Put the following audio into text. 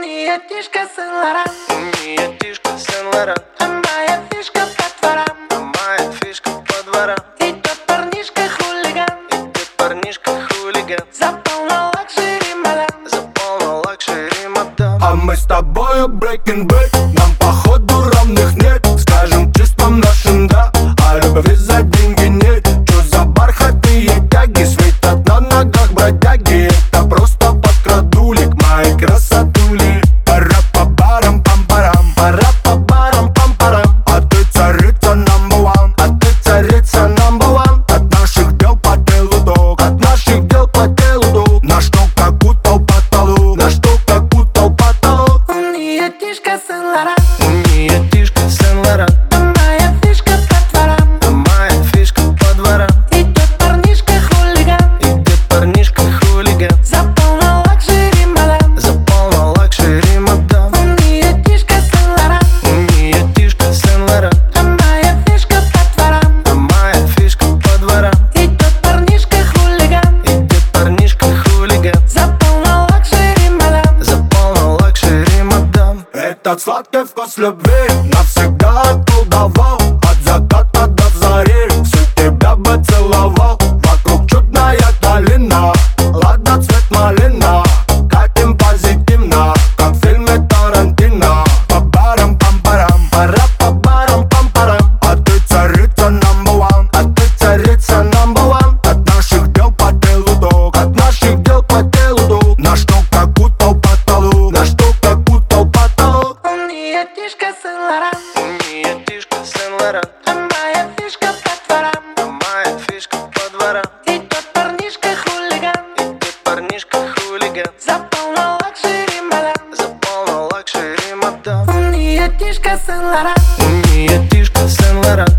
Уния тишка Сен-Лоран, уния тишка Сен-Лоран, а моя фишка по дворам, а моя фишка по дворам. Идет парнишка хулиган, Идет парнишка хулиган, запал на лакшери мадам, запал на лакшери мадам. А мы с тобою breaking bad, нам походу равных нет. Скажем чувством нашим да, а любви за деньги нет. Чё за бархатные тяги, светят на ногах бродяги. Это просто подкрадулик, мои красотули. Пора по барам, пам-парам, пора по барам, пам-парам. А ты царица number one, а ты царица number one. От наших дел по телу дог, от наших дел по телу дог. Наш ток как утал потолок, наш ток как утал потолок. Уния тишка Сен-Лоран, Уния тишка Сен-Лоран, а моя фишка по дворам, а моя фишка по дворам. Идет парнишка хулиган, Идет парнишка хулиган, запал на лакшери мадам, запал на лакшери мадам. Уния тишка Сен-Лоран, Уния тишка Сен-Лоран, а моя фишка по дворам, а моя фишка по дворам. Идет парнишка хулиган, Идет парнишка хулиган, запал на лакшери мадам, запал на лакшери мадам. Этот сладкий вкус любви навсегда околдовал. От заката до зари всю тебя бы целовал. Вокруг чудная долина, ладно цвет малина. Катим позитивно, как в фильме Тарантино. По барам, пам-парам, пора по барам, пам-парам. А ты царица number one, а ты царица number one. От наших дел по телу дог, от наших дел по телу дог. Наш ток как утал потолок, наш ток как утал потолок. Уния тишка Сен-Лоран, Уния тишка Сен-Лоран, а моя фишка по дворам, а моя фишка по дворам. Идет парнишка хулиган, Идет парнишка хулиган, запал на лакшери мадам, запал на лакшери мадам. Уния тишка Сен-Лоран, Уния тишка Сен-Лоран,